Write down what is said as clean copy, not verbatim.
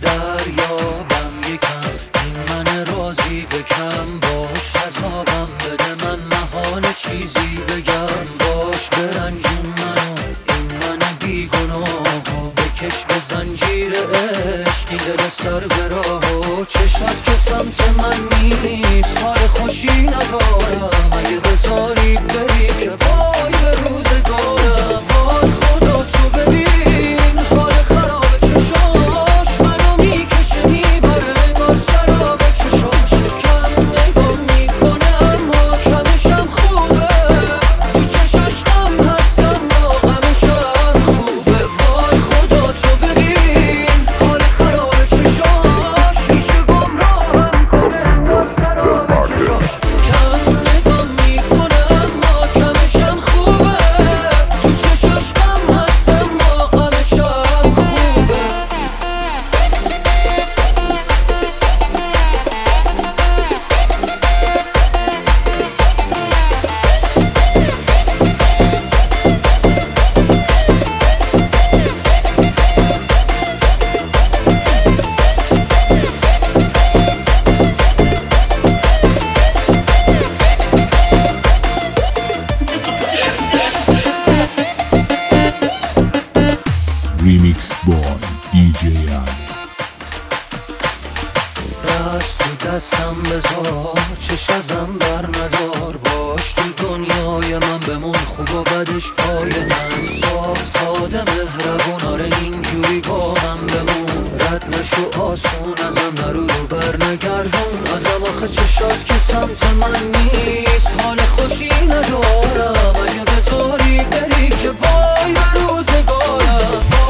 دریابم یکم این من راضی بکم باش عذابم بده من محال چیزی بگم باش برنجون منو این من بیگناهو بکش به زنجیر عشقی دل سر به راهو چشات که سمت من نیست حال خوشی ندارم اگه بذاری بری که وای به روزگارم وای خدا تو ببین حال خراب چشاش منو میکشه میبره انگار سراب چشاش کم نگاه میکنه اما کمشم خوبه تو چشاش غم هست اما غمشم خوبه وای خدا تو ببین حال خراب چشاش میشه گمراهم کنه انگار سراب چشاش کم نگاه میکنه اما کمشم خوبه تو چشاش غم هست اما غمشم خوبه Remix Boy DJ Ali. دست تو دستم بذار چش ازم بر ندار باش تو دنیای من بمون خوب و بدش پای من صاف ساده مهربون آره اینجوری با هم بمون رد نشو آسون ازم نرو رو بر نگردون ازم آخه چشات که سمت من نیست حال خوشی ندارم اگه بذاری بری که وای به روزگارم